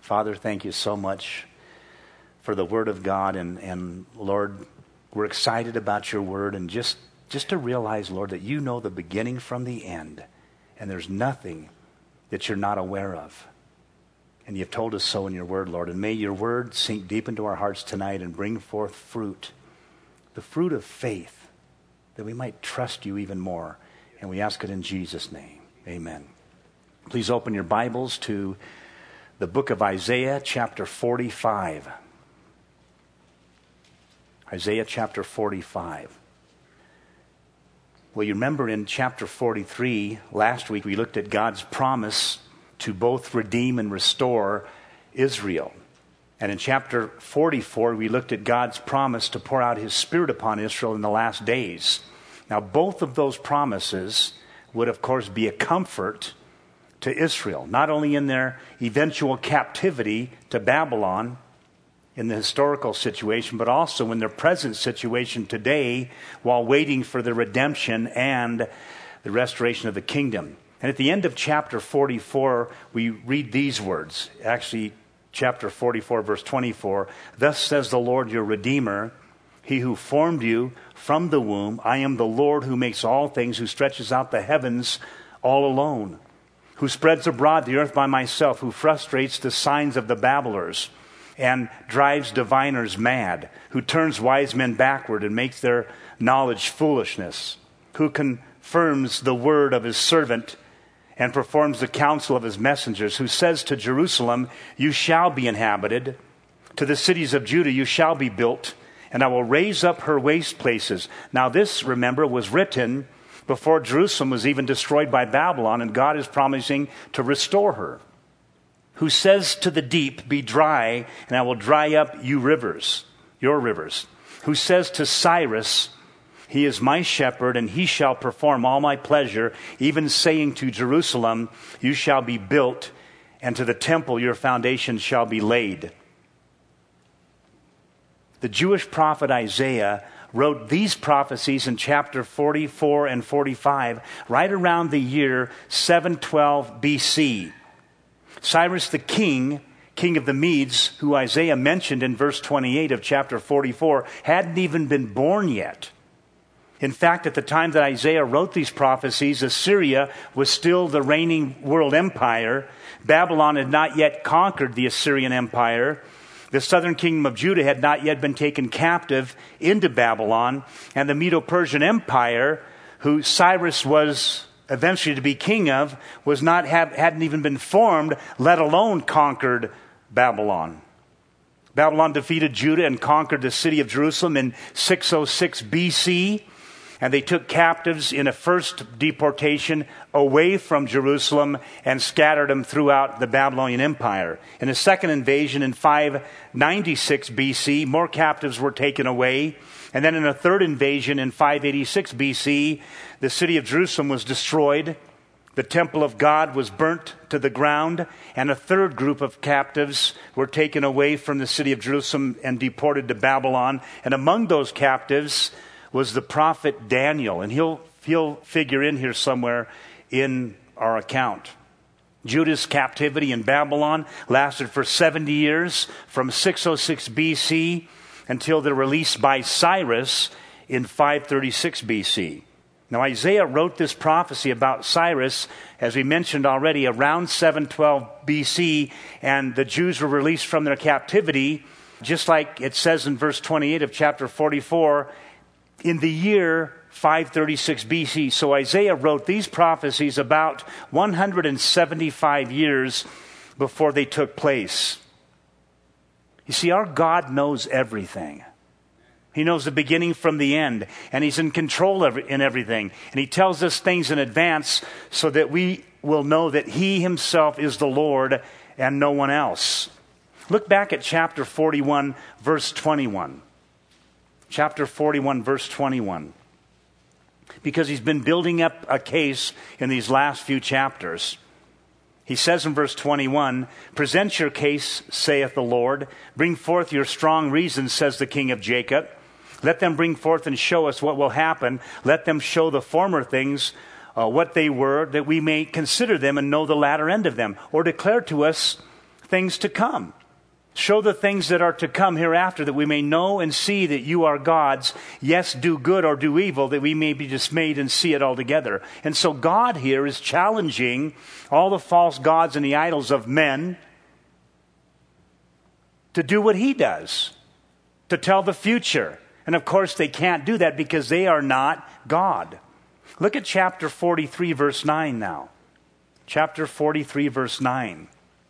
Father, thank you so much for the Word of God. And Lord, we're excited about your Word. And just to realize, Lord, that you know the beginning from the end. And there's nothing that you're not aware of. And you've told us so in your Word, Lord. And may your Word sink deep into our hearts tonight and bring forth fruit. The fruit of faith, that we might trust you even more. And we ask it in Jesus' name. Amen. Please open your Bibles to the book of Isaiah, chapter 45. Isaiah chapter 45. Well, you remember in chapter 43, last week we looked at God's promise to both redeem and restore Israel. And in chapter 44, we looked at God's promise to pour out his Spirit upon Israel in the last days. Now, both of those promises would, of course, be a comfort to Israel, not only in their eventual captivity to Babylon in the historical situation, but also in their present situation today while waiting for the redemption and the restoration of the kingdom. And at the end of chapter 44, we read these words. Actually, chapter 44, verse 24, "Thus says the Lord your Redeemer, he who formed you from the womb. I am the Lord who makes all things, who stretches out the heavens all alone, who spreads abroad the earth by myself, who frustrates the signs of the babblers and drives diviners mad, who turns wise men backward and makes their knowledge foolishness, who confirms the word of his servant and performs the counsel of his messengers, who says to Jerusalem, you shall be inhabited, to the cities of Judah you shall be built, and I will raise up her waste places." Now this, remember, was written before Jerusalem was even destroyed by Babylon, and God is promising to restore her. "Who says to the deep, be dry, and I will dry up you rivers, your rivers. Who says to Cyrus, he is my shepherd, and he shall perform all my pleasure, even saying to Jerusalem, you shall be built, and to the temple your foundation shall be laid." The Jewish prophet Isaiah wrote these prophecies in chapter 44 and 45, right around the year 712 BC. Cyrus the king of the Medes, who Isaiah mentioned in verse 28 of chapter 44, hadn't even been born yet. In fact, at the time that Isaiah wrote these prophecies, Assyria was still the reigning world empire. Babylon had not yet conquered the Assyrian empire. The southern kingdom of Judah had not yet been taken captive into Babylon. And the Medo-Persian Empire, who Cyrus was eventually to be king of, hadn't even been formed, let alone conquered Babylon. Babylon defeated Judah and conquered the city of Jerusalem in 606 BC. And they took captives in a first deportation away from Jerusalem and scattered them throughout the Babylonian Empire. In a second invasion in 596 BC, more captives were taken away. And then in a third invasion in 586 BC, the city of Jerusalem was destroyed. The temple of God was burnt to the ground. And a third group of captives were taken away from the city of Jerusalem and deported to Babylon. And among those captives was the prophet Daniel, and he'll figure in here somewhere in our account. Judah's captivity in Babylon lasted for 70 years, from 606 BC until the release by Cyrus in 536 BC. Now Isaiah wrote this prophecy about Cyrus, as we mentioned already, around 712 BC, and the Jews were released from their captivity, just like it says in verse 28 of chapter 44, in the year 536 BC. So Isaiah wrote these prophecies about 175 years before they took place. You see, our God knows everything. He knows the beginning from the end, and he's in control in everything. And he tells us things in advance so that we will know that he himself is the Lord and no one else. Look back at chapter 41, verse 21. Chapter 41, verse 21. Because he's been building up a case in these last few chapters. He says in verse 21, "Present your case, saith the Lord. Bring forth your strong reasons, says the King of Jacob. Let them bring forth and show us what will happen. Let them show the former things, what they were, that we may consider them and know the latter end of them. Or declare to us things to come. Show the things that are to come hereafter, that we may know and see that you are God's. Yes, do good or do evil, that we may be dismayed and see it altogether. And so God here is challenging all the false gods and the idols of men to do what he does, to tell the future. And of course they can't do that because they are not God. Look at chapter 43, verse 9 now. Chapter 43, verse 9.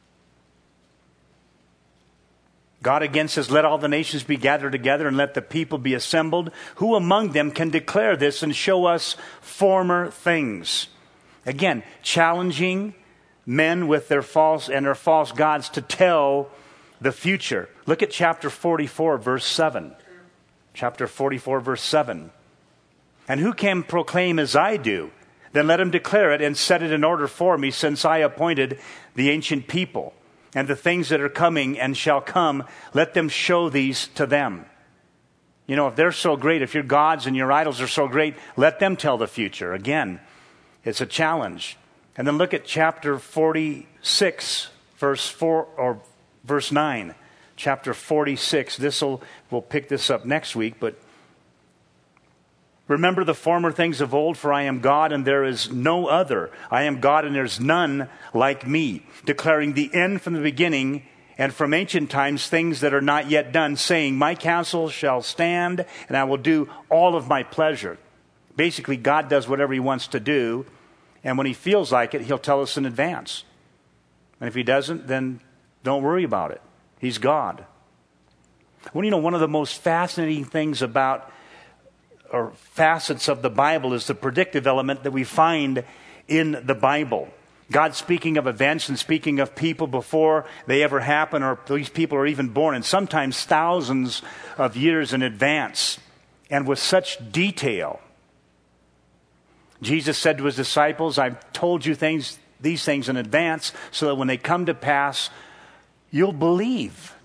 God again says, let all the nations be gathered together and let the people be assembled. Who among them can declare this and show us former things? Again, challenging men with their false gods to tell the future. Look at chapter 44, verse 7. Chapter 44, verse 7. And who can proclaim as I do? Then let him declare it and set it in order for me, since I appointed the ancient people. And the things that are coming and shall come, let them show these to them. You know, if they're so great, if your gods and your idols are so great, let them tell the future. Again, it's a challenge. And then look at chapter 46, verse 4 or verse 9. Chapter 46. We'll pick this up next week, but remember the former things of old, for I am God and there is no other. I am God and there's none like me, declaring the end from the beginning and from ancient times things that are not yet done, saying, my counsel shall stand and I will do all of my pleasure. Basically, God does whatever he wants to do, and when he feels like it, he'll tell us in advance. And if he doesn't, then don't worry about it. He's God. Well, you know, one of the most fascinating things about or facets of the Bible is the predictive element that we find in the Bible. God speaking of events and speaking of people before they ever happen, or these people are even born, and sometimes thousands of years in advance, and with such detail. Jesus said to his disciples, I've told you these things in advance, so that when they come to pass, you'll believe.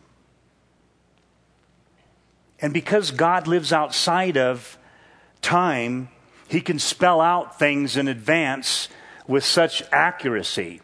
And because God lives outside of time, he can spell out things in advance with such accuracy.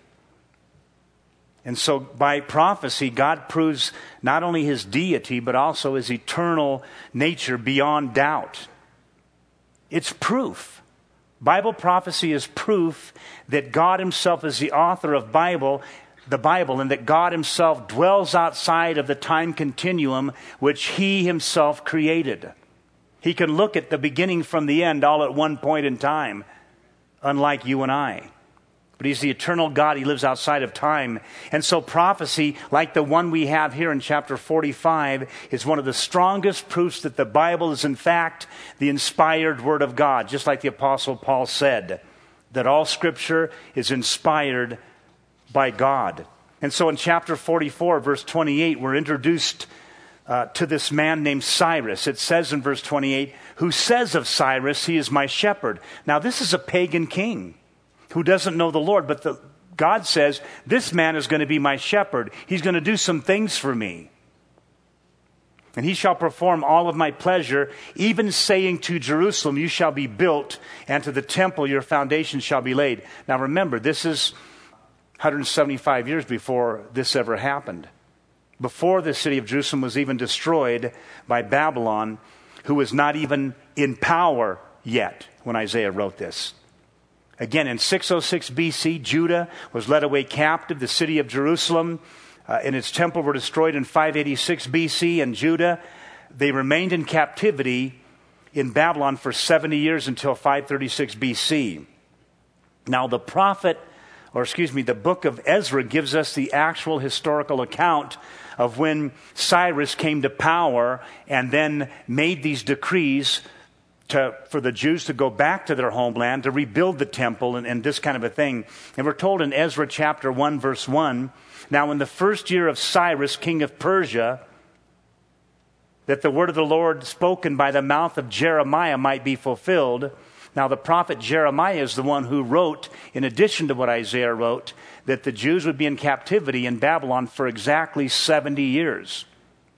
And so by prophecy, God proves not only his deity, but also his eternal nature beyond doubt. It's proof. Bible prophecy is proof that God himself is the author of the Bible, and that God himself dwells outside of the time continuum which he himself created. He can look at the beginning from the end all at one point in time, unlike you and I. But he's the eternal God. He lives outside of time. And so prophecy, like the one we have here in chapter 45, is one of the strongest proofs that the Bible is in fact the inspired Word of God. Just like the Apostle Paul said, that all Scripture is inspired by God. And so in chapter 44, verse 28, we're introduced to this man named Cyrus. It says in verse 28, who says of Cyrus, he is my shepherd. Now this is a pagan king who doesn't know the Lord, but God says, this man is going to be my shepherd. He's going to do some things for me. And he shall perform all of my pleasure, even saying to Jerusalem, you shall be built, and to the temple your foundation shall be laid. Now remember, this is 175 years before this ever happened. Before the city of Jerusalem was even destroyed by Babylon, who was not even in power yet when Isaiah wrote this. Again, in 606 BC, Judah was led away captive. The city of Jerusalem and its temple were destroyed in 586 BC. And Judah, they remained in captivity in Babylon for 70 years until 536 BC. Now the book of Ezra gives us the actual historical account of when Cyrus came to power and then made these decrees for the Jews to go back to their homeland, to rebuild the temple and this kind of a thing. And we're told in Ezra chapter 1, verse 1, now in the first year of Cyrus, king of Persia, that the word of the Lord spoken by the mouth of Jeremiah might be fulfilled. Now the prophet Jeremiah is the one who wrote, in addition to what Isaiah wrote, that the Jews would be in captivity in Babylon for exactly 70 years.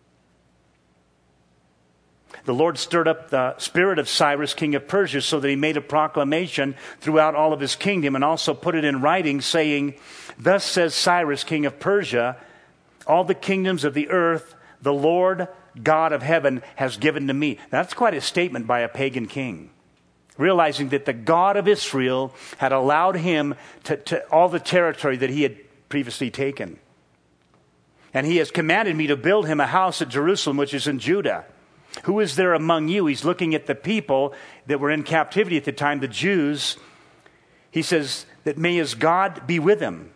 The Lord stirred up the spirit of Cyrus, king of Persia, so that he made a proclamation throughout all of his kingdom and also put it in writing, saying, thus says Cyrus, king of Persia, all the kingdoms of the earth the Lord God of heaven has given to me. Now, that's quite a statement by a pagan king, realizing that the God of Israel had allowed him to all the territory that he had previously taken. And he has commanded me to build him a house at Jerusalem, which is in Judah. Who is there among you? He's looking at the people that were in captivity at the time, the Jews. He says that may his God be with him.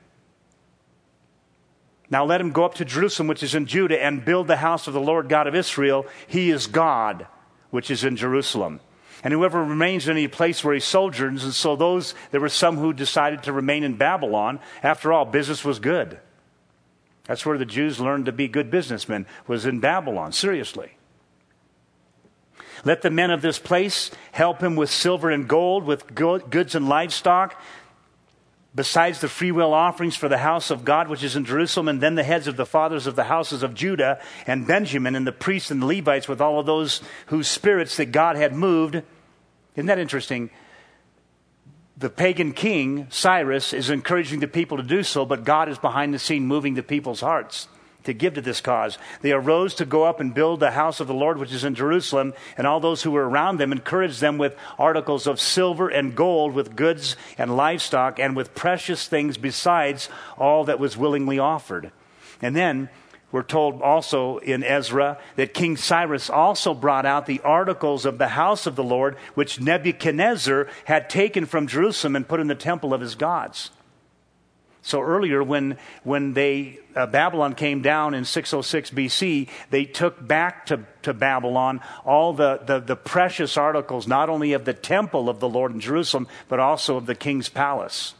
Now let him go up to Jerusalem, which is in Judah, and build the house of the Lord God of Israel. He is God, which is in Jerusalem. And whoever remains in any place where he sojourns, and so there were some who decided to remain in Babylon. After all, business was good. That's where the Jews learned to be good businessmen, was in Babylon, seriously. Let the men of this place help him with silver and gold, with goods and livestock, besides the freewill offerings for the house of God, which is in Jerusalem, and then the heads of the fathers of the houses of Judah and Benjamin, and the priests and the Levites, with all of those whose spirits that God had moved. Isn't that interesting? The pagan king, Cyrus, is encouraging the people to do so, but God is behind the scene moving the people's hearts to give to this cause. They arose to go up and build the house of the Lord, which is in Jerusalem, and all those who were around them encouraged them with articles of silver and gold, with goods and livestock, and with precious things besides all that was willingly offered. And then we're told also in Ezra that King Cyrus also brought out the articles of the house of the Lord, which Nebuchadnezzar had taken from Jerusalem and put in the temple of his gods. So earlier, when Babylon came down in 606 BC, they took back to Babylon all the precious articles, not only of the temple of the Lord in Jerusalem, but also of the king's palace.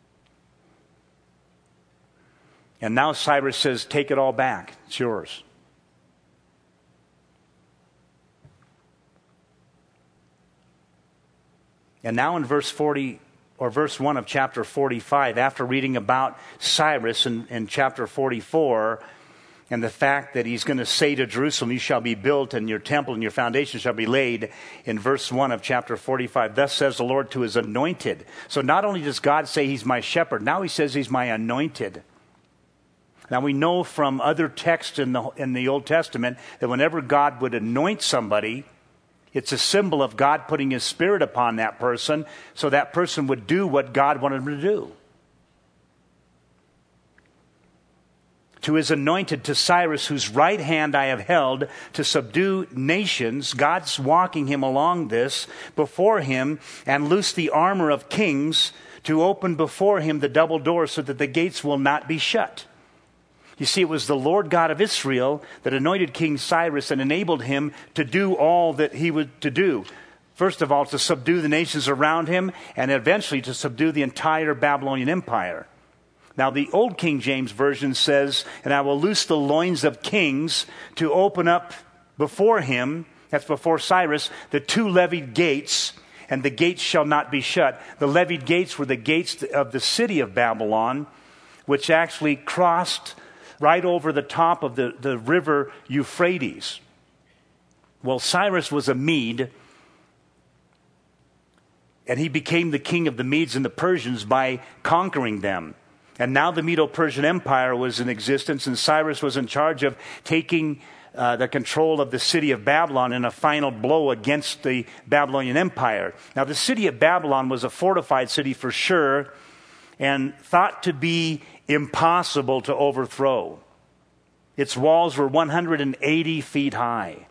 And now Cyrus says, take it all back. It's yours. And now in verse 1 of chapter 45, after reading about Cyrus in chapter 44, and the fact that he's going to say to Jerusalem, you shall be built, and your temple and your foundation shall be laid, in verse 1 of chapter 45, thus says the Lord to his anointed. So not only does God say he's my shepherd, now he says he's my anointed. Now we know from other texts in the Old Testament that whenever God would anoint somebody, it's a symbol of God putting his Spirit upon that person, so that person would do what God wanted him to do. To his anointed, to Cyrus, whose right hand I have held to subdue nations, God's walking him along this before him, and loose the armor of kings, to open before him the double door so that the gates will not be shut. You see, it was the Lord God of Israel that anointed King Cyrus and enabled him to do all that he was to do. First of all, to subdue the nations around him, and eventually to subdue the entire Babylonian Empire. Now, the Old King James Version says, and I will loose the loins of kings to open up before him, that's before Cyrus, the two levied gates, and the gates shall not be shut. The levied gates were the gates of the city of Babylon, which actually crossed right over the top of the river Euphrates. Well, Cyrus was a Mede, and he became the king of the Medes and the Persians by conquering them. And now the Medo-Persian Empire was in existence, and Cyrus was in charge of taking the control of the city of Babylon in a final blow against the Babylonian Empire. Now, the city of Babylon was a fortified city for sure, and thought to be impossible to overthrow. Its walls were 180 feet high.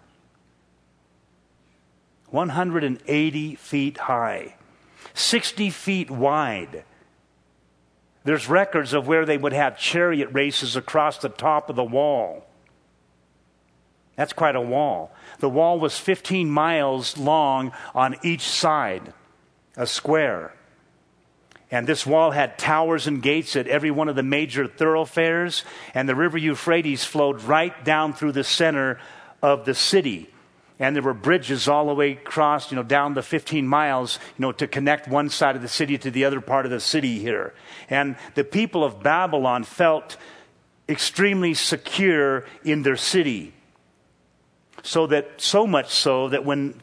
180 feet high. 60 feet wide. There's records of where they would have chariot races across the top of the wall. That's quite a wall. The wall was 15 miles long on each side, a square. And this wall had towers and gates at every one of the major thoroughfares, and the river Euphrates flowed right down through the center of the city. And there were bridges all the way across, down the 15 miles, to connect one side of the city to the other part of the city here. And the people of Babylon felt extremely secure in their city. So much so that when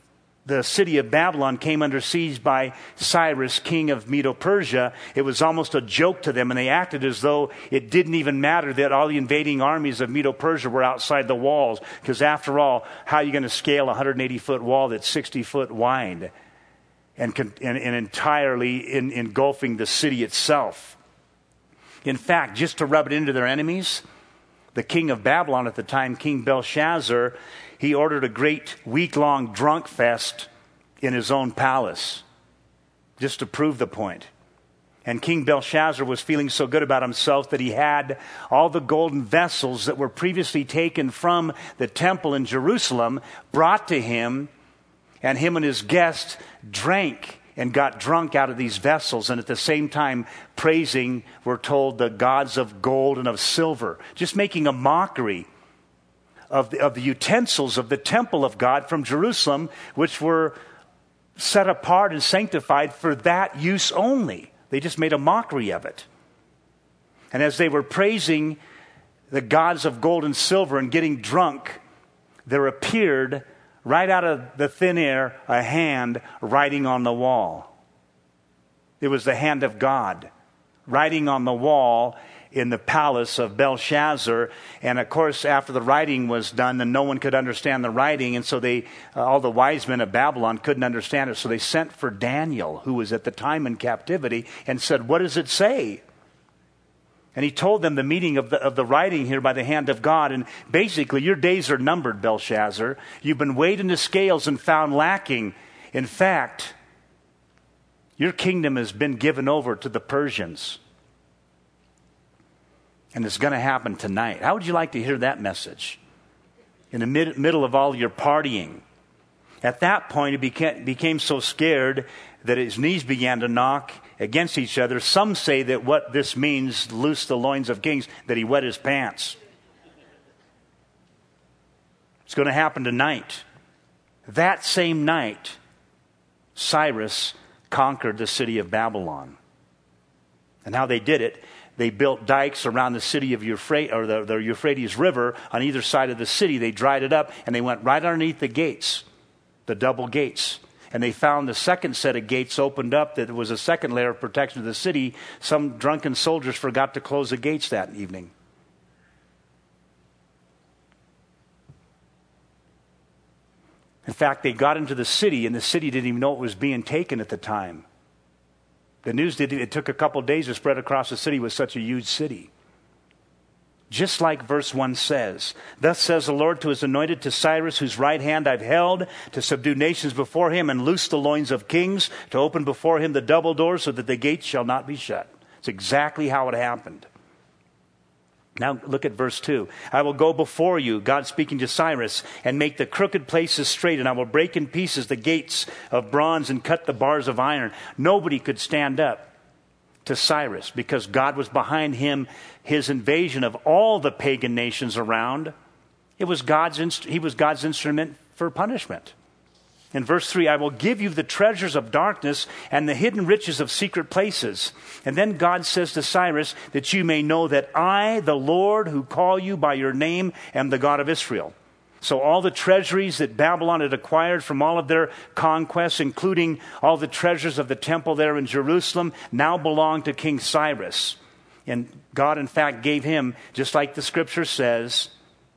the city of Babylon came under siege by Cyrus, king of Medo-Persia, it was almost a joke to them, and they acted as though it didn't even matter that all the invading armies of Medo-Persia were outside the walls, because after all, how are you going to scale a 180-foot wall that's 60 foot wide and entirely engulfing the city itself? In fact, just to rub it into their enemies, the king of Babylon at the time, King Belshazzar, he ordered a great week-long drunk fest in his own palace, just to prove the point. And King Belshazzar was feeling so good about himself that he had all the golden vessels that were previously taken from the temple in Jerusalem brought to him, and him and his guests drank and got drunk out of these vessels, and at the same time praising, we're told, the gods of gold and of silver, just making a mockery of the utensils of the temple of God from Jerusalem, which were set apart and sanctified for that use only. They just made a mockery of it. And as they were praising the gods of gold and silver and getting drunk, there appeared right out of the thin air a hand writing on the wall. It was the hand of God writing on the wall in the palace of Belshazzar. And of course, after the writing was done, then no one could understand the writing. And so all the wise men of Babylon couldn't understand it. So they sent for Daniel, who was at the time in captivity, and said, "What does it say?" And he told them the meaning of the writing here by the hand of God. And basically, your days are numbered, Belshazzar. You've been weighed in the scales and found lacking. In fact, your kingdom has been given over to the Persians. And it's going to happen tonight. How would you like to hear that message? In the middle of all your partying. At that point, he became so scared that his knees began to knock against each other. Some say that what this means, loose the loins of kings, that he wet his pants. It's going to happen tonight. That same night, Cyrus conquered the city of Babylon. And how they did it, they built dikes around the city of Euphrates, or the Euphrates River on either side of the city. They dried it up, and they went right underneath the gates, the double gates. And they found the second set of gates opened up, that was a second layer of protection to the city. Some drunken soldiers forgot to close the gates that evening. In fact, they got into the city, and the city didn't even know it was being taken at the time. The news it took a couple days to spread across the city. It was such a huge city. Just like verse 1 says, "Thus says the Lord to his anointed, to Cyrus, whose right hand I've held, to subdue nations before him and loose the loins of kings, to open before him the double doors so that the gates shall not be shut." It's exactly how it happened. Now look at verse 2. "I will go before you," God speaking to Cyrus, "and make the crooked places straight, and I will break in pieces the gates of bronze and cut the bars of iron." Nobody could stand up to Cyrus because God was behind him, his invasion of all the pagan nations around. He was God's instrument for punishment. In verse 3, "I will give you the treasures of darkness and the hidden riches of secret places." And then God says to Cyrus, "that you may know that I, the Lord, who call you by your name, am the God of Israel." So all the treasuries that Babylon had acquired from all of their conquests, including all the treasures of the temple there in Jerusalem, now belong to King Cyrus. And God, in fact, gave him, just like the scripture says,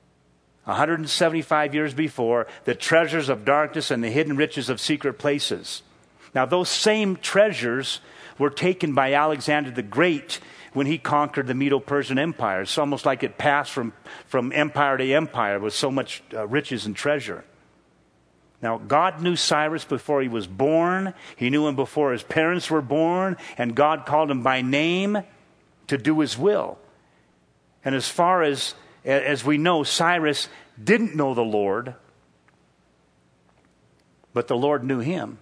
175 years before, the treasures of darkness and the hidden riches of secret places. Now, those same treasures were taken by Alexander the Great when he conquered the Medo-Persian Empire. It's almost like it passed from empire to empire with so much riches and treasure. Now, God knew Cyrus before he was born. He knew him before his parents were born. And God called him by name to do his will. And as far as we know, Cyrus didn't know the Lord, but the Lord knew him.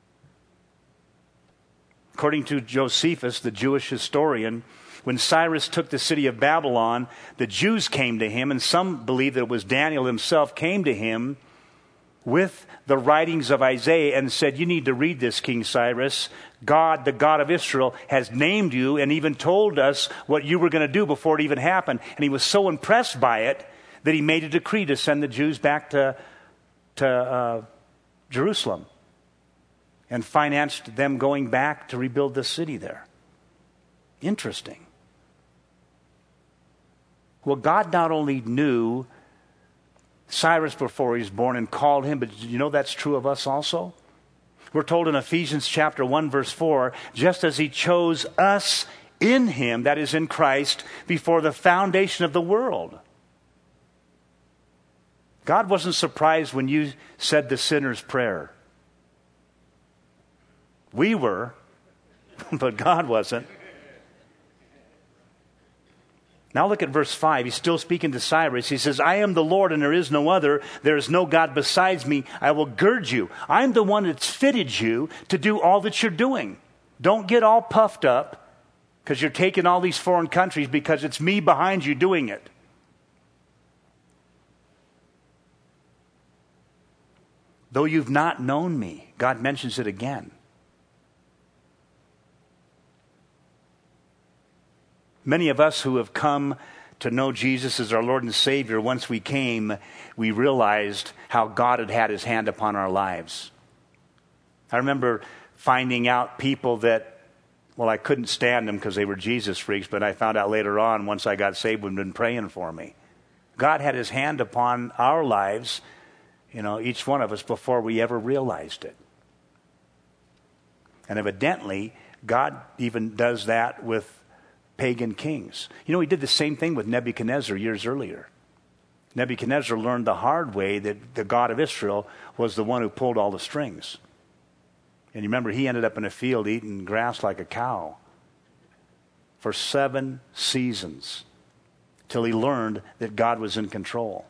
According to Josephus, the Jewish historian, when Cyrus took the city of Babylon, the Jews came to him, and some believe that it was Daniel himself came to him with the writings of Isaiah and said, "You need to read this, King Cyrus. God, the God of Israel, has named you and even told us what you were going to do before it even happened." And he was so impressed by it that he made a decree to send the Jews back to Jerusalem. and financed them going back to rebuild the city there. Interesting. Well, God not only knew Cyrus before he was born and called him, but did you know that's true of us also? We're told in Ephesians chapter 1, verse 4, just as he chose us in him, that is in Christ, before the foundation of the world. God wasn't surprised when you said the sinner's prayer. We were, but God wasn't. Now look at verse 5. He's still speaking to Cyrus. He says, I am the Lord and there is no other. There is no God besides me. I will gird you. I'm the one that's fitted you to do all that you're doing. Don't get all puffed up because you're taking all these foreign countries because it's me behind you doing it. Though you've not known me, God mentions it again. Many of us who have come to know Jesus as our Lord and Savior, once we came, we realized how God had his hand upon our lives. I remember finding out people that, well, I couldn't stand them because they were Jesus freaks, but I found out later on, once I got saved, would have been praying for me. God had his hand upon our lives, each one of us, before we ever realized it. And evidently, God even does that with pagan kings. He did the same thing with Nebuchadnezzar years earlier. Nebuchadnezzar learned the hard way that the God of Israel was the one who pulled all the strings. And you remember, he ended up in a field eating grass like a cow for 7 seasons till he learned that God was in control.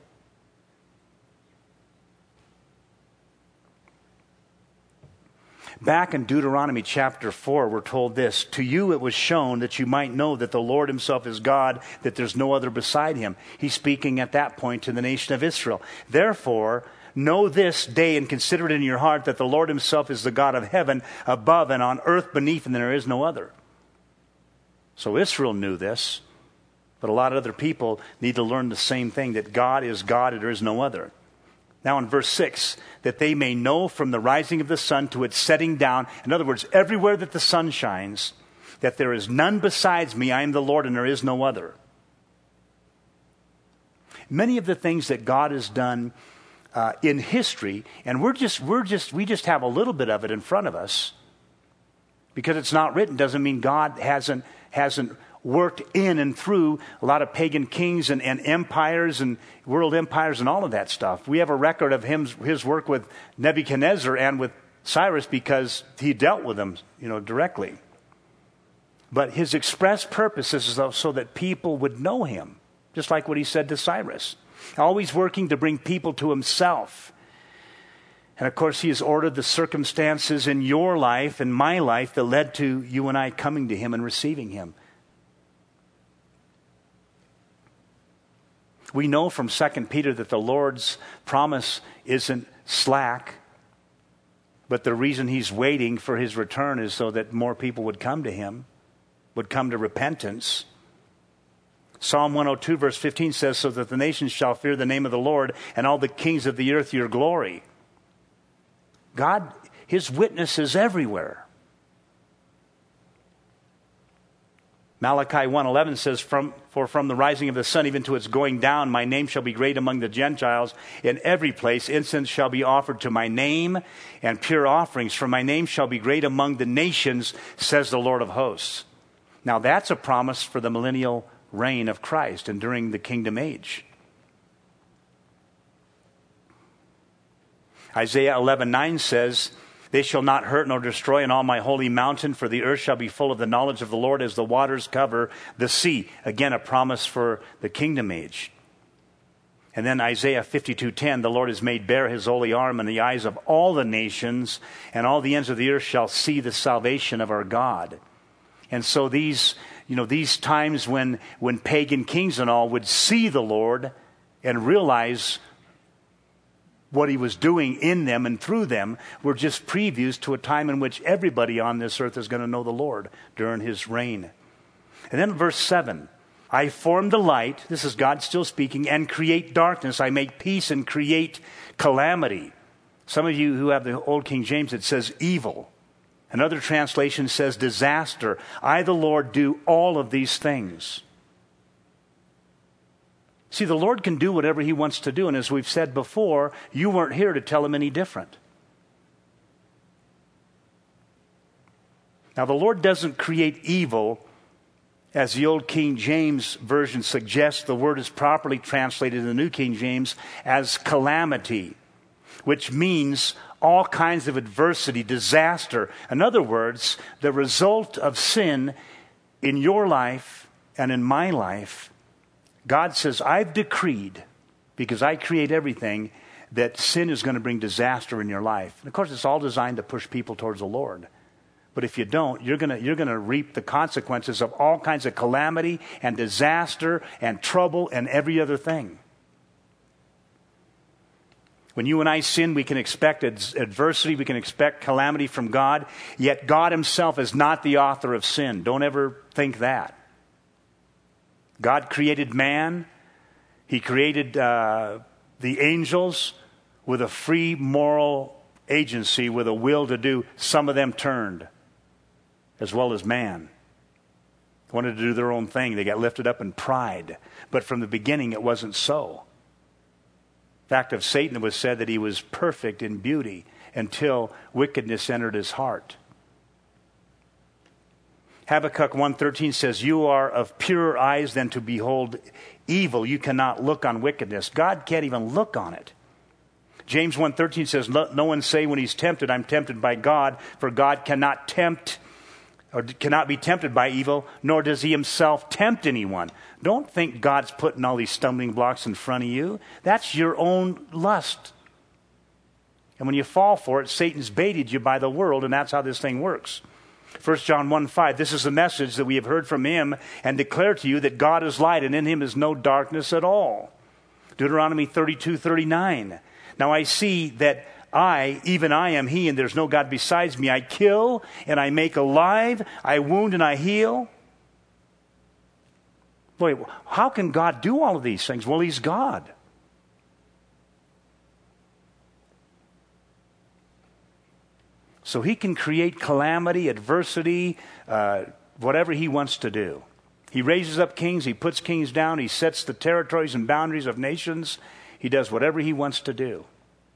Back in Deuteronomy chapter 4, we're told this, to you it was shown that you might know that the Lord himself is God, that there's no other beside him. He's speaking at that point to the nation of Israel. Therefore, know this day and consider it in your heart that the Lord himself is the God of heaven above and on earth beneath, and there is no other. So Israel knew this, but a lot of other people need to learn the same thing, that God is God and there is no other. Now in verse 6, that they may know from the rising of the sun to its setting down, in other words, everywhere that the sun shines, that there is none besides me, I am the Lord and there is no other. Many of the things that God has done in history, and we just have a little bit of it in front of us, because it's not written doesn't mean God hasn't worked in and through a lot of pagan kings and empires and world empires and all of that stuff. We have a record of his work with Nebuchadnezzar and with Cyrus because he dealt with them, directly. But his express purpose is so that people would know him, just like what he said to Cyrus. Always working to bring people to himself. And of course, he has ordered the circumstances in your life and my life that led to you and I coming to him and receiving him. We know from 2 Peter that the Lord's promise isn't slack, but the reason he's waiting for his return is so that more people would come to him, would come to repentance. Psalm 102 verse 15 says, so that the nations shall fear the name of the Lord and all the kings of the earth your glory. God, his witness is everywhere. Malachi 1:11 says, for from the rising of the sun even to its going down, my name shall be great among the Gentiles. In every place incense shall be offered to my name, and pure offerings. For my name shall be great among the nations, says the Lord of hosts. Now that's a promise for the millennial reign of Christ and during the kingdom age. Isaiah 11:9 says, they shall not hurt nor destroy in all my holy mountain, for the earth shall be full of the knowledge of the Lord as the waters cover the sea. Again, a promise for the kingdom age. And then Isaiah 52:10, the Lord has made bare his holy arm in the eyes of all the nations, and all the ends of the earth shall see the salvation of our God. And so these times when pagan kings and all would see the Lord and realize what he was doing in them and through them were just previews to a time in which everybody on this earth is going to know the Lord during his reign. And then verse 7, I form the light, this is God still speaking, and create darkness. I make peace and create calamity. Some of you who have the Old King James, it says evil. Another translation says disaster. I, the Lord, do all of these things. See, the Lord can do whatever he wants to do. And as we've said before, you weren't here to tell him any different. Now, the Lord doesn't create evil, as the Old King James Version suggests. The word is properly translated in the New King James as calamity, which means all kinds of adversity, disaster. In other words, the result of sin in your life and in my life, God says, I've decreed, because I create everything, that sin is going to bring disaster in your life. And of course, it's all designed to push people towards the Lord. But if you don't, you're going to reap the consequences of all kinds of calamity and disaster and trouble and every other thing. When you and I sin, we can expect adversity, we can expect calamity from God, yet God himself is not the author of sin. Don't ever think that. God created man. He created the angels with a free moral agency, with a will to do. Some of them turned, as well as man. Wanted to do their own thing. They got lifted up in pride. But from the beginning, it wasn't so. In fact, of Satan, it was said that he was perfect in beauty until wickedness entered his heart. Habakkuk 1:13 says, you are of purer eyes than to behold evil. You cannot look on wickedness. God can't even look on it. James 1:13 says, no one say when he's tempted, I'm tempted by God, for God cannot tempt or cannot be tempted by evil, nor does he himself tempt anyone. Don't think God's putting all these stumbling blocks in front of you. That's your own lust. And when you fall for it, Satan's baited you by the world, and that's how this thing works. 1 John 1:5, this is the message that we have heard from him and declare to you that God is light and in him is no darkness at all. Deuteronomy 32:39. Now I see that even I am he, and there's no God besides me. I kill and I make alive. I wound and I heal. Boy, how can God do all of these things? Well, he's God. So he can create calamity, adversity, whatever he wants to do. He raises up kings, he puts kings down, he sets the territories and boundaries of nations. He does whatever he wants to do.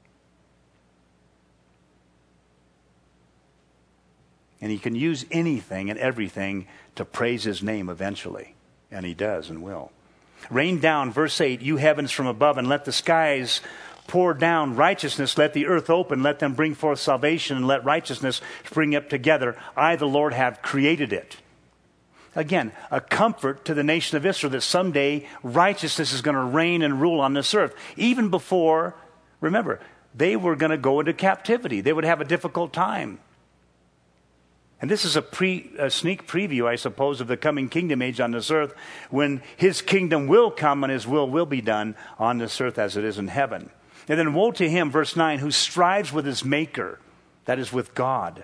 And he can use anything and everything to praise his name eventually. And he does and will. Rain down, verse 8, you heavens from above, and let the skies pour down righteousness. Let the earth open, let them bring forth salvation, and let righteousness spring up together. I, the Lord, have created it. Again, a comfort to the nation of Israel that someday righteousness is going to reign and rule on this earth. Even before, remember, they were going to go into captivity. They would have a difficult time. And this is a sneak preview, I suppose, of the coming kingdom age on this earth, when his kingdom will come and his will be done on this earth as it is in heaven. And then woe to him, verse 9, who strives with his maker, that is with God.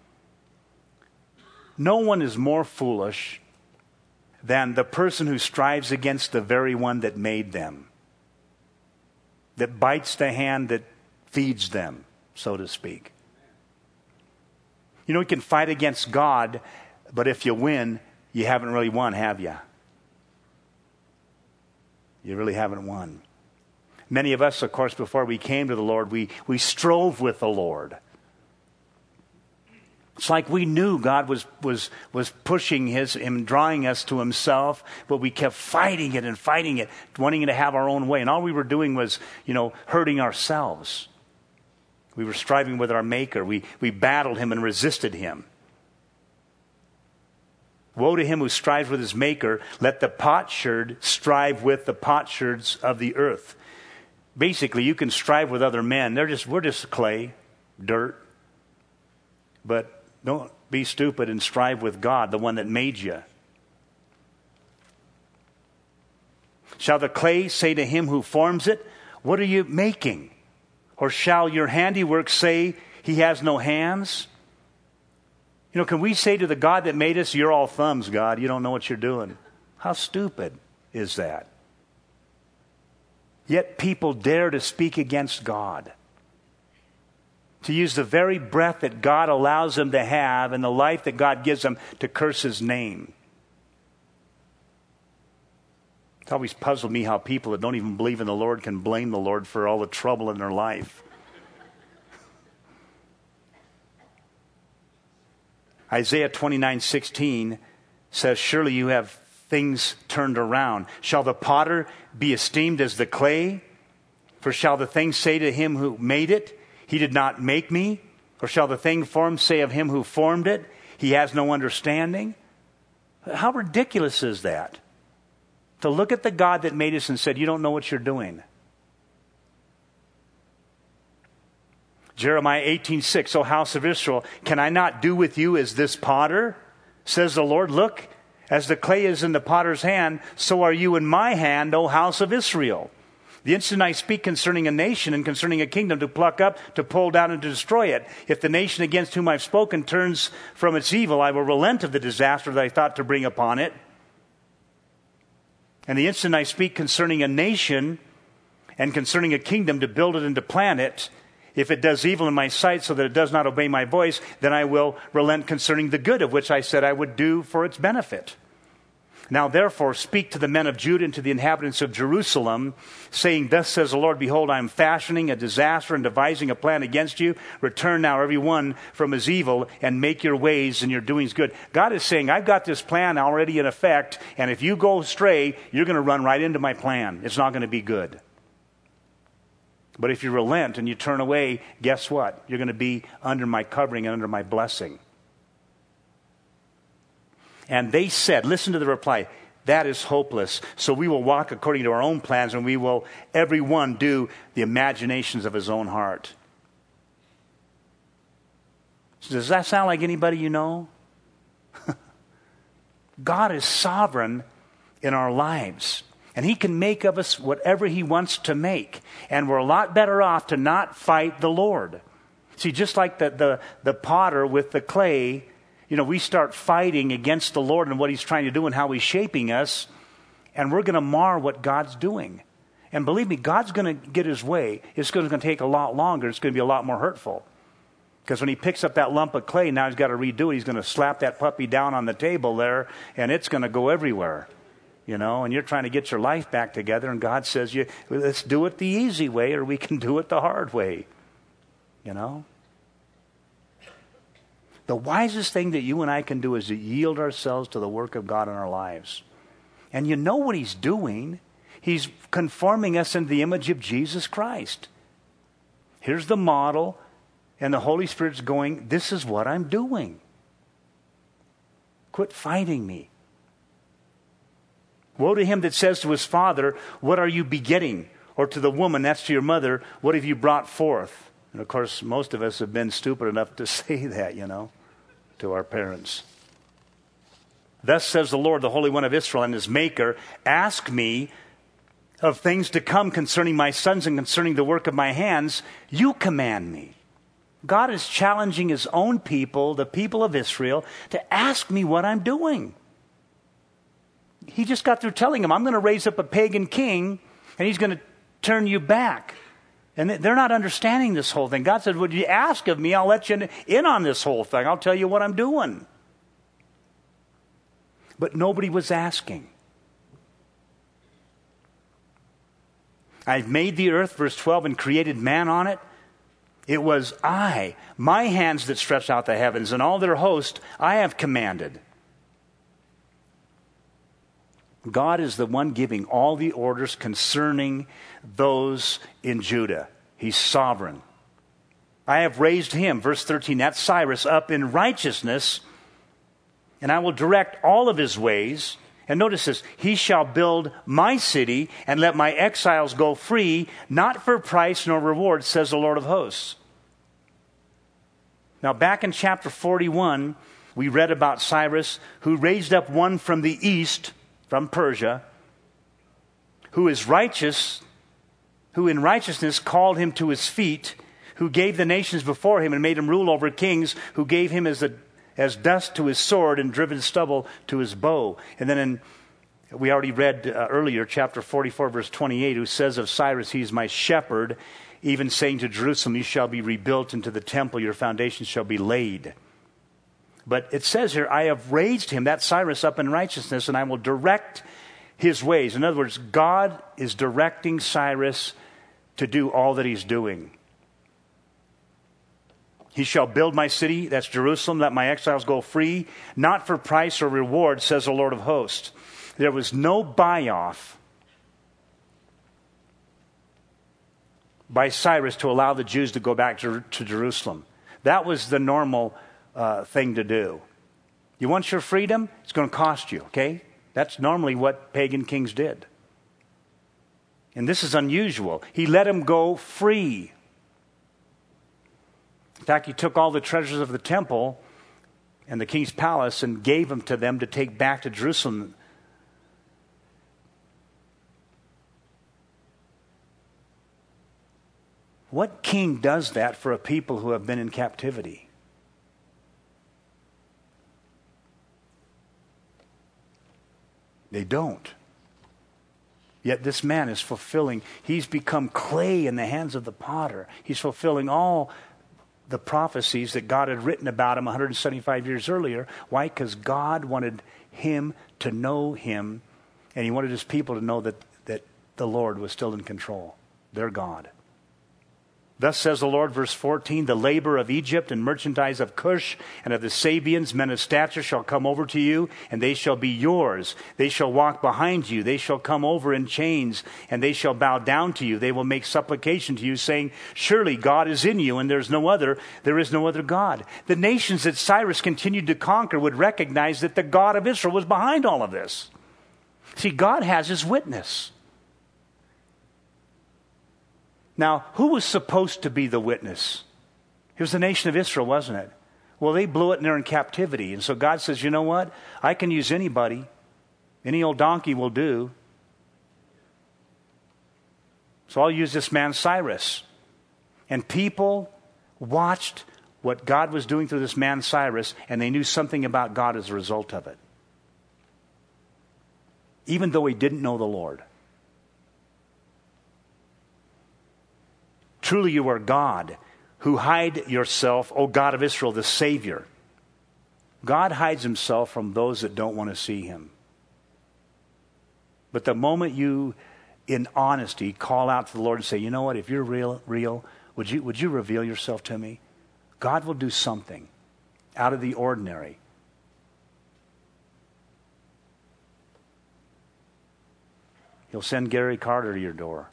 No one is more foolish than the person who strives against the very one that made them, that bites the hand that feeds them, so to speak. You know, you can fight against God, but if you win, you haven't really won, have you? You really haven't won. Many of us, of course, before we came to the Lord, we strove with the Lord. It's like we knew God was pushing him, drawing us to himself, but we kept fighting it, wanting to have our own way. And all we were doing was, hurting ourselves. We were striving with our Maker. We battled him and resisted him. Woe to him who strives with his Maker. Let the potsherd strive with the potsherds of the earth. Basically, you can strive with other men. We're just clay, dirt. But don't be stupid and strive with God, the one that made you. Shall the clay say to him who forms it, what are you making? Or shall your handiwork say he has no hands? Can we say to the God that made us, you're all thumbs, God. You don't know what you're doing. How stupid is that? Yet people dare to speak against God. to use the very breath that God allows them to have and the life that God gives them to curse His name. It's always puzzled me how people that don't even believe in the Lord can blame the Lord for all the trouble in their life. Isaiah 29:16 says, surely you have things turned around. Shall the potter be esteemed as the clay? For shall the thing say to him who made it, he did not make me? Or shall the thing formed say of him who formed it, he has no understanding? How ridiculous is that? To look at the God that made us and said, you don't know what you're doing. Jeremiah 18:6, O house of Israel, can I not do with you as this potter? Says the Lord, look, as the clay is in the potter's hand, so are you in my hand, O house of Israel. The instant I speak concerning a nation and concerning a kingdom to pluck up, to pull down, and to destroy it, if the nation against whom I've spoken turns from its evil, I will relent of the disaster that I thought to bring upon it. And the instant I speak concerning a nation and concerning a kingdom to build it and to plant it, if it does evil in my sight so that it does not obey my voice, then I will relent concerning the good of which I said I would do for its benefit. Now therefore speak to the men of Judah and to the inhabitants of Jerusalem, saying, thus says the Lord, behold, I am fashioning a disaster and devising a plan against you. Return now every one from his evil and make your ways and your doings good. God is saying, I've got this plan already in effect, and if you go astray, you're going to run right into my plan. It's not going to be good. But if you relent and you turn away, guess what? You're going to be under my covering and under my blessing. And they said, listen to the reply, that is hopeless. So we will walk according to our own plans, and we will every one do the imaginations of his own heart. So does that sound like anybody you know? God is sovereign in our lives. And He can make of us whatever He wants to make. And we're a lot better off to not fight the Lord. See, just like the potter with the clay, we start fighting against the Lord and what He's trying to do and how He's shaping us, and we're going to mar what God's doing. And believe me, God's going to get His way. It's going to take a lot longer. It's going to be a lot more hurtful. Because when He picks up that lump of clay, now He's got to redo it. He's going to slap that puppy down on the table there, and it's going to go everywhere. And you're trying to get your life back together, and God says, let's do it the easy way, or we can do it the hard way. The wisest thing that you and I can do is to yield ourselves to the work of God in our lives. And you know what He's doing? He's conforming us into the image of Jesus Christ. Here's the model, and the Holy Spirit's going, this is what I'm doing. Quit fighting me. Woe to him that says to his father, what are you begetting? Or to the woman, that's to your mother, what have you brought forth? And of course, most of us have been stupid enough to say that, to our parents. Thus says the Lord, the Holy One of Israel and His Maker, ask me of things to come concerning my sons and concerning the work of my hands. You command me. God is challenging His own people, the people of Israel, to ask me what I'm doing. He just got through telling them, I'm going to raise up a pagan king, and he's going to turn you back. And they're not understanding this whole thing. God said, would you ask of me? I'll let you in on this whole thing. I'll tell you what I'm doing. But nobody was asking. I've made the earth, verse 12, and created man on it. It was my hands that stretched out the heavens, and all their host I have commanded. God is the one giving all the orders concerning those in Judah. He's sovereign. I have raised him, verse 13, that's Cyrus, up in righteousness, and I will direct all of his ways. And notice this, he shall build my city and let my exiles go free, not for price nor reward, says the Lord of hosts. Now back in chapter 41, we read about Cyrus, who raised up one from the east, from Persia, who is righteous, who in righteousness called him to his feet, who gave the nations before him and made him rule over kings, who gave him as dust to his sword and driven stubble to his bow. And then we already read earlier, chapter 44, verse 28, who says of Cyrus, he's my shepherd. even saying to Jerusalem, you shall be rebuilt, and to the temple your foundations shall be laid. But it says here, I have raised him, that Cyrus, up in righteousness, and I will direct his ways. In other words, God is directing Cyrus to do all that he's doing. He shall build my city, that's Jerusalem, let my exiles go free, not for price or reward, says the Lord of hosts. There was no buy-off by Cyrus to allow the Jews to go back to Jerusalem. That was the normal thing to do. You want your freedom? It's going to cost you, okay? That's normally what pagan kings did. And this is unusual. He let them go free. In fact, he took all the treasures of the temple and the king's palace and gave them to them to take back to Jerusalem. What king does that for a people who have been in captivity? They don't. Yet this man is fulfilling, he's become clay in the hands of the potter. He's fulfilling all the prophecies that God had written about him 175 years earlier. Why? Because God wanted him to know him, and he wanted his people to know that the Lord was still in control. Their God. Thus says the Lord, verse 14, the labor of Egypt and merchandise of Cush and of the Sabians, men of stature, shall come over to you, and they shall be yours. They shall walk behind you. They shall come over in chains, and they shall bow down to you. They will make supplication to you, saying, surely God is in you, and there is no other God. The nations that Cyrus continued to conquer would recognize that the God of Israel was behind all of this. See, God has his witness. Now, who was supposed to be the witness? It was the nation of Israel, wasn't it? Well, they blew it and they're in captivity. And so God says, you know what? I can use anybody. Any old donkey will do. So I'll use this man Cyrus. And people watched what God was doing through this man Cyrus, and they knew something about God as a result of it. Even though he didn't know the Lord. Truly you are God, who hide yourself, O God of Israel, the Savior. God hides himself from those that don't want to see him. But the moment you, in honesty, call out to the Lord and say, you know what, if you're real, would you reveal yourself to me? God will do something out of the ordinary. He'll send Gary Carter to your door.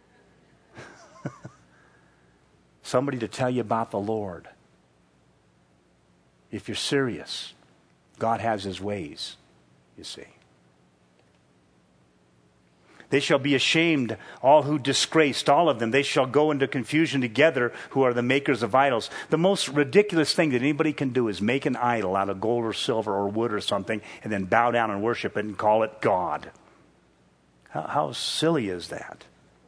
Somebody to tell you about the Lord. If you're serious, God has his ways, you see. They shall be ashamed, all who disgraced, all of them. They shall go into confusion together, who are the makers of idols. The most ridiculous thing that anybody can do is make an idol out of gold or silver or wood or something, and then bow down and worship it and call it God. How silly is that?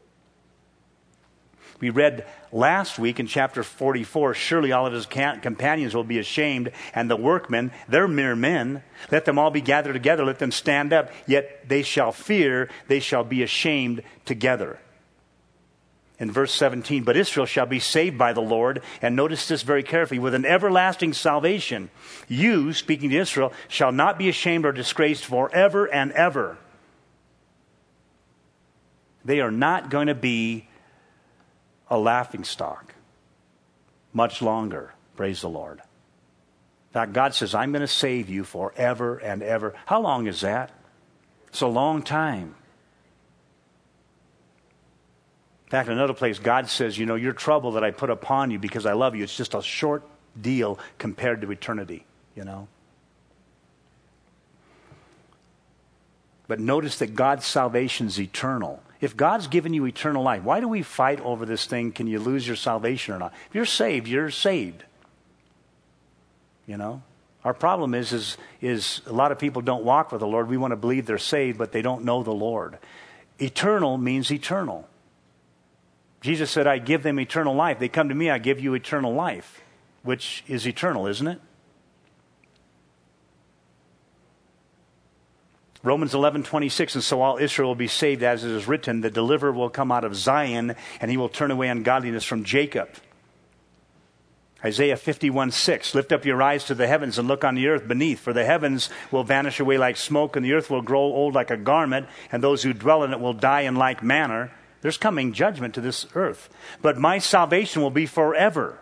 We read last week in chapter 44, surely all of his companions will be ashamed, and the workmen, they're mere men. Let them all be gathered together, let them stand up, yet they shall fear, they shall be ashamed together. In verse 17, but Israel shall be saved by the Lord, and notice this very carefully, with an everlasting salvation. You, speaking to Israel, shall not be ashamed or disgraced forever and ever. They are not going to be a laughingstock much longer. Praise the Lord. In fact, God says, I'm going to save you forever and ever. How long is that? It's a long time. In fact, another place, God says, you know, your trouble that I put upon you because I love you, it's just a short deal compared to eternity, you know. But notice that God's salvation is eternal. If God's given you eternal life, why do we fight over this thing? Can you lose your salvation or not? If you're saved, you're saved. You know? Our problem is a lot of people don't walk with the Lord. We want to believe they're saved, but they don't know the Lord. Eternal means eternal. Jesus said, I give them eternal life. They come to me, I give you eternal life, which is eternal, isn't it? Romans 11:26, and so all Israel will be saved, as it is written, the deliverer will come out of Zion, and he will turn away ungodliness from Jacob. Isaiah 51:6, lift up your eyes to the heavens and look on the earth beneath, for the heavens will vanish away like smoke, and the earth will grow old like a garment, and those who dwell in it will die in like manner. There's coming judgment to this earth. But my salvation will be forever.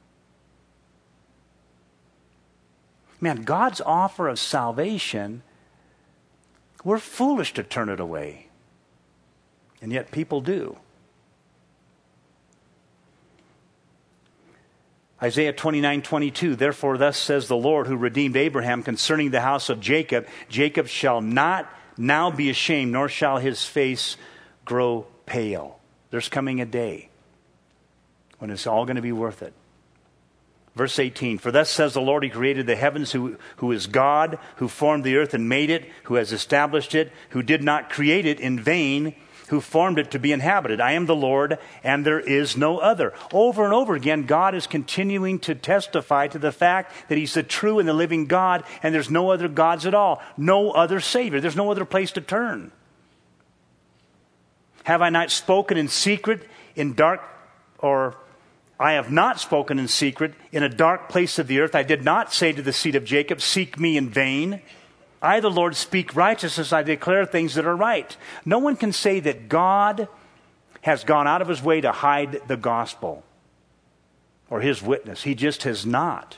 Man, God's offer of salvation, we're foolish to turn it away. And yet people do. Isaiah 29:22, therefore thus says the Lord who redeemed Abraham concerning the house of Jacob, Jacob shall not now be ashamed, nor shall his face grow pale. There's coming a day when it's all going to be worth it. Verse 18, for thus says the Lord, he created the heavens, who is God, who formed the earth and made it, who has established it, who did not create it in vain, who formed it to be inhabited. I am the Lord, and there is no other. Over and over again, God is continuing to testify to the fact that he's the true and the living God, and there's no other gods at all. No other Savior. There's no other place to turn. Have I not spoken in secret, in dark, or I have not spoken in secret in a dark place of the earth? I did not say to the seed of Jacob, seek me in vain. I, the Lord, speak righteousness. I declare things that are right. No one can say that God has gone out of his way to hide the gospel or his witness. He just has not.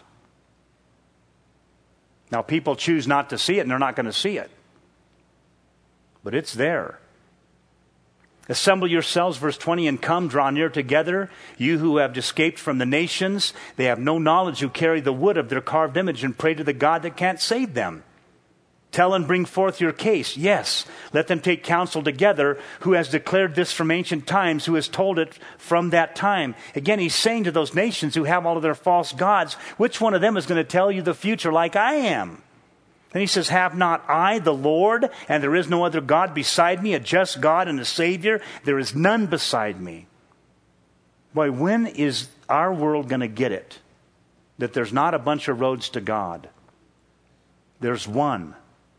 Now, people choose not to see it, and they're not going to see it. But it's there. Assemble yourselves, verse 20, and come, draw near together, you who have escaped from the nations. They have no knowledge who carry the wood of their carved image and pray to the God that can't save them. Tell and bring forth your case. Yes, let them take counsel together. Who has declared this from ancient times? Who has told it from that time? Again, he's saying to those nations who have all of their false gods, which one of them is going to tell you the future like I am? Then he says, have not I the Lord, and there is no other God beside me, a just God and a Savior? There is none beside me. Boy, when is our world going to get it? That there's not a bunch of roads to God. There's one.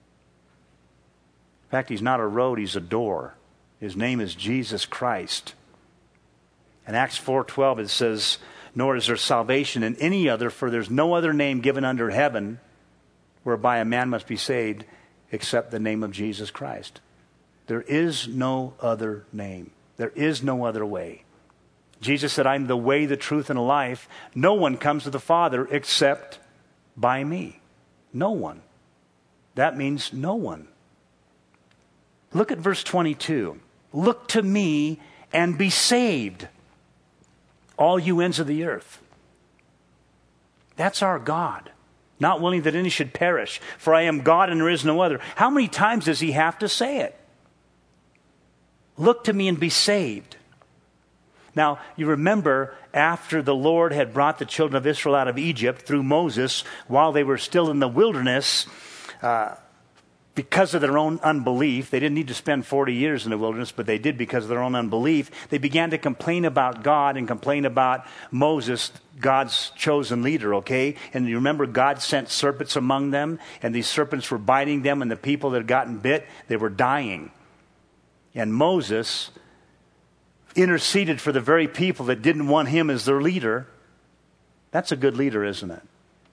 In fact, he's not a road, he's a door. His name is Jesus Christ. In Acts 4:12 it says, nor is there salvation in any other, for there's no other name given under heaven whereby a man must be saved except the name of Jesus Christ. There is no other name. There is no other way. Jesus said, I'm the way, the truth, and the life. No one comes to the Father except by me. No one. That means no one. Look at verse 22. Look to me and be saved, all you ends of the earth. That's our God. Not willing that any should perish, for I am God and there is no other. How many times does he have to say it? Look to me and be saved. Now, you remember after the Lord had brought the children of Israel out of Egypt through Moses, while they were still in the wilderness, because of their own unbelief, they didn't need to spend 40 years in the wilderness, but they did because of their own unbelief. They began to complain about God and complain about Moses, God's chosen leader, okay? And you remember God sent serpents among them, and these serpents were biting them, and the people that had gotten bit, they were dying. And Moses interceded for the very people that didn't want him as their leader. That's a good leader, isn't it?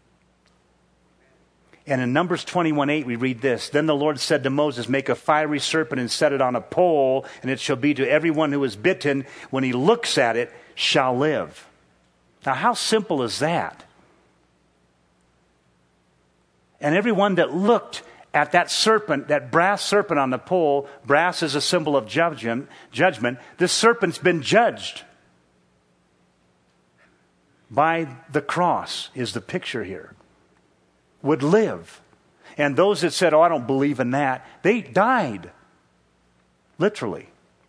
And in Numbers 21:8 we read this. Then the Lord said to Moses, make a fiery serpent and set it on a pole, and it shall be to everyone who is bitten, when he looks at it, shall live. Now how simple is that? And everyone that looked at that serpent, that brass serpent on the pole, brass is a symbol of judgment. This serpent's been judged. By the cross is the picture here. Would live. And those that said, oh, I don't believe in that, they died. Literally.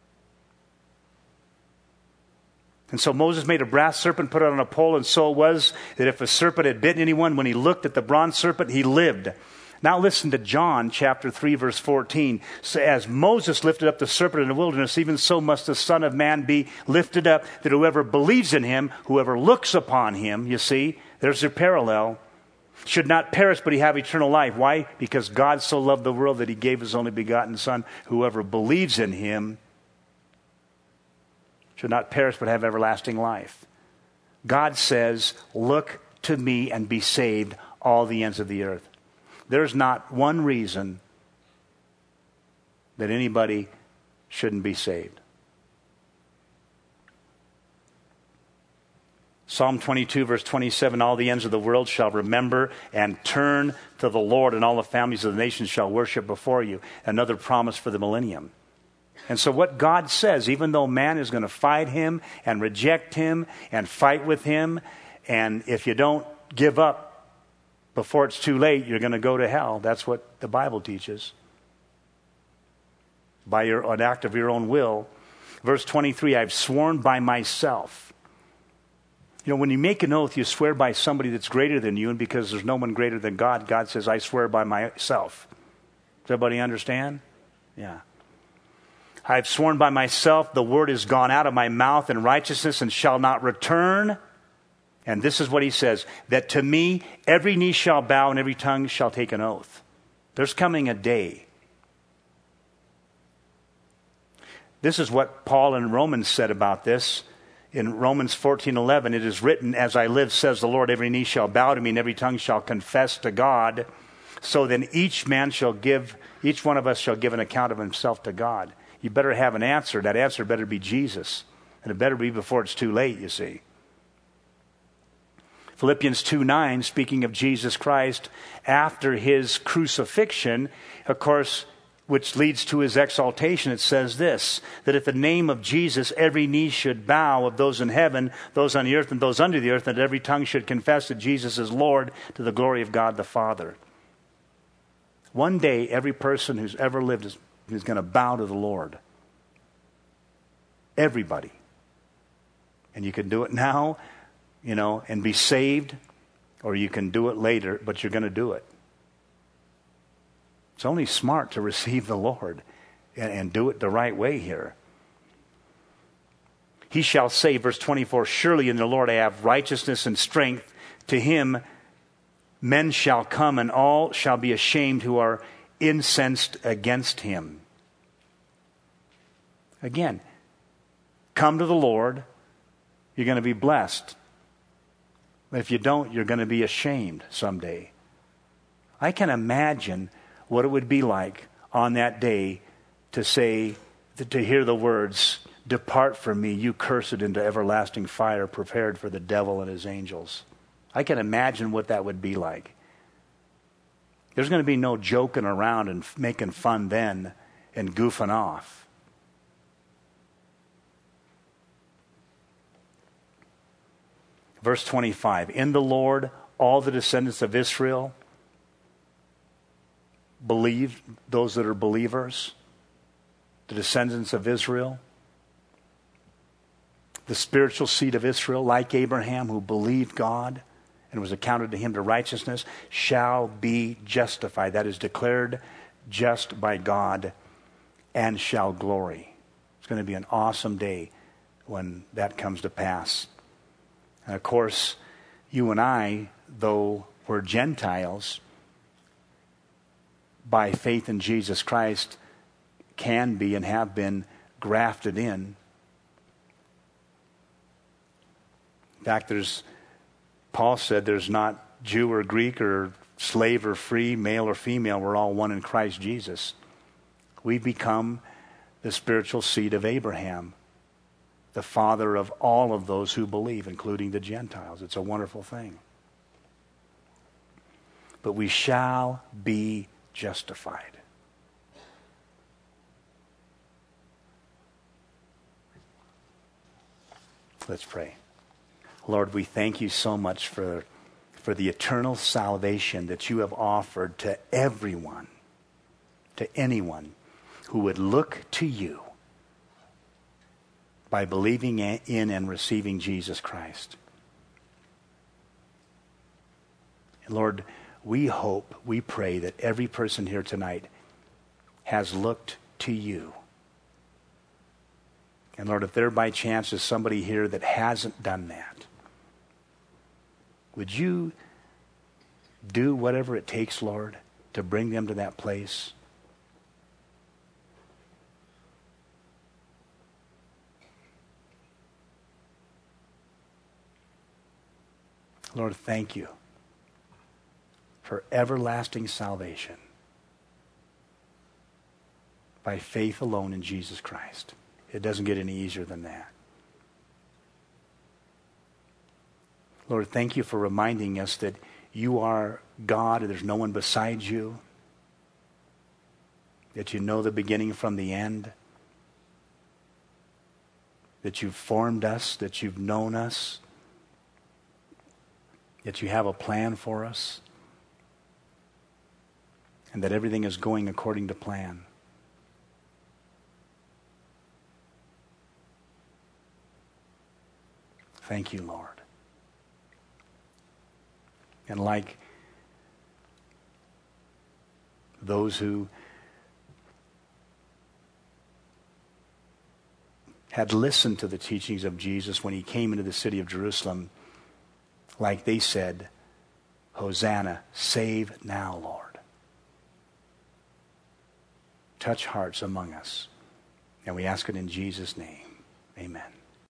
And so Moses made a brass serpent, put it on a pole, and so it was that if a serpent had bitten anyone, when he looked at the bronze serpent, he lived. Now listen to John chapter 3, verse 14. So as Moses lifted up the serpent in the wilderness, even so must the Son of Man be lifted up, that whoever believes in him, whoever looks upon him, you see, there's your parallel, should not perish, but he have eternal life. Why? Because God so loved the world that he gave his only begotten Son. Whoever believes in him should not perish, but have everlasting life. God says, look to me and be saved, all the ends of the earth. There's not one reason that anybody shouldn't be saved. Psalm 22, verse 27, all the ends of the world shall remember and turn to the Lord, and all the families of the nations shall worship before you. Another promise for the millennium. And so what God says, even though man is going to fight him and reject him and fight with him, and if you don't give up before it's too late, you're going to go to hell. That's what the Bible teaches. By an act of your own will. Verse 23, I've sworn by myself. You know, when you make an oath, you swear by somebody that's greater than you, and because there's no one greater than God, God says, I swear by myself. Does everybody understand? Yeah. I've sworn by myself, the word is gone out of my mouth in righteousness and shall not return. And this is what he says, that to me every knee shall bow and every tongue shall take an oath. There's coming a day. This is what Paul in Romans said about this. In Romans 14:11, it is written, as I live, says the Lord, every knee shall bow to me and every tongue shall confess to God. So then each one of us shall give an account of himself to God. You better have an answer. That answer better be Jesus. And it better be before it's too late, you see. Philippians 2:9, speaking of Jesus Christ, after his crucifixion, of course, which leads to his exaltation, it says this, that at the name of Jesus, every knee should bow, of those in heaven, those on the earth, and those under the earth, and every tongue should confess that Jesus is Lord, to the glory of God the Father. One day, every person who's ever lived is going to bow to the Lord. Everybody. And you can do it now, and be saved, or you can do it later, but you're going to do it. It's only smart to receive the Lord and do it the right way here. He shall say, verse 24, surely in the Lord I have righteousness and strength. To him men shall come, and all shall be ashamed who are incensed against him. Again, come to the Lord, you're going to be blessed. If you don't, you're going to be ashamed someday. I can imagine what it would be like on that day to hear the words, depart from me, you cursed, into everlasting fire prepared for the devil and his angels. I can imagine what that would be like. There's going to be no joking around and making fun then and goofing off. Verse 25, in the Lord all the descendants of Israel believe, those that are believers, the descendants of Israel, the spiritual seed of Israel, like Abraham, who believed God and was accounted to him to righteousness, shall be justified. That is, declared just by God, and shall glory. It's going to be an awesome day when that comes to pass. And of course, you and I, though we're Gentiles, by faith in Jesus Christ, can be and have been grafted in. In fact, Paul said there's not Jew or Greek or slave or free, male or female. We're all one in Christ Jesus. We've become the spiritual seed of Abraham, the father of all of those who believe, including the Gentiles. It's a wonderful thing. But we shall be justified. Let's pray. Lord, we thank you so much for the eternal salvation that you have offered to everyone, to anyone who would look to you by believing in and receiving Jesus Christ. And Lord, we pray that every person here tonight has looked to you. And Lord, if there by chance is somebody here that hasn't done that, would you do whatever it takes, Lord, to bring them to that place. Lord, thank you for everlasting salvation by faith alone in Jesus Christ. It doesn't get any easier than that. Lord, thank you for reminding us that you are God and there's no one beside you, that you know the beginning from the end, that you've formed us, that you've known us, that you have a plan for us, and that everything is going according to plan. Thank you, Lord. And like those who had listened to the teachings of Jesus when he came into the city of Jerusalem, like they said, Hosanna, save now, Lord. Touch hearts among us. And we ask it in Jesus' name. Amen.